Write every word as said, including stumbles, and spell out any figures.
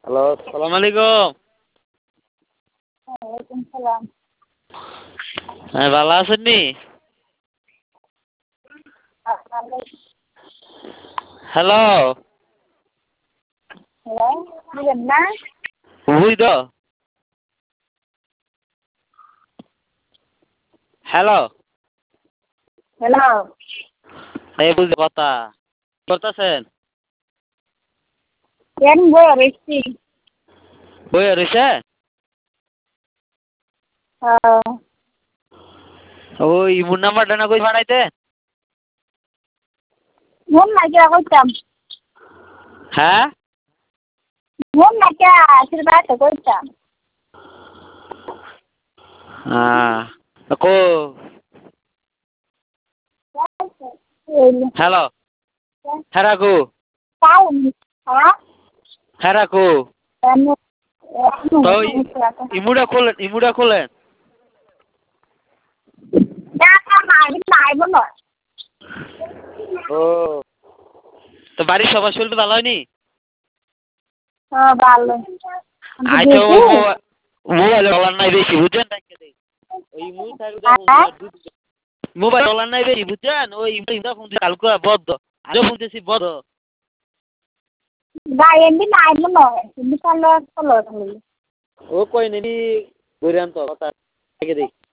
Hello, সালাম আলাইকুম। ওয়ালাইকুম সালাম। হ্যাঁ, ভালো আছেন নি? হ্যালো, হ্যালো, বুঝেন না? বুঝি তো। হ্যালো, হ্যালো, এই বুঝি কথা করতেছেন? কেন বই রয়েছি? বই রয়েছে? ওই ইমুর নাম্বারটা না কই পাঠাইতে? মন নাকি কইতাম হ্যাঁ, মন নাকি আশীর্বাদ কইতাম। হ্যাঁ, কো হ্যালো, হ্যাঁ রাখু, হ্যাঁ রাখু। তো ইমুটা খোলেন, ইমুটা খোলেন। ও, তো বাড়ির সবার শরীর ভালো হয়নি? ভালো আচ্ছা, ওই মোবাইল বলার নাই বেশি বুঝছেন? ওই মোবাইল বলার নাই বেশি বুঝছেন? ওই ফোন দিয়ে কালকে বদ্ধ, আজও ফোন দিয়েছি বদ্ধ। ও কই নেবি ঘুরে আনতো কথা দেখে দেখ।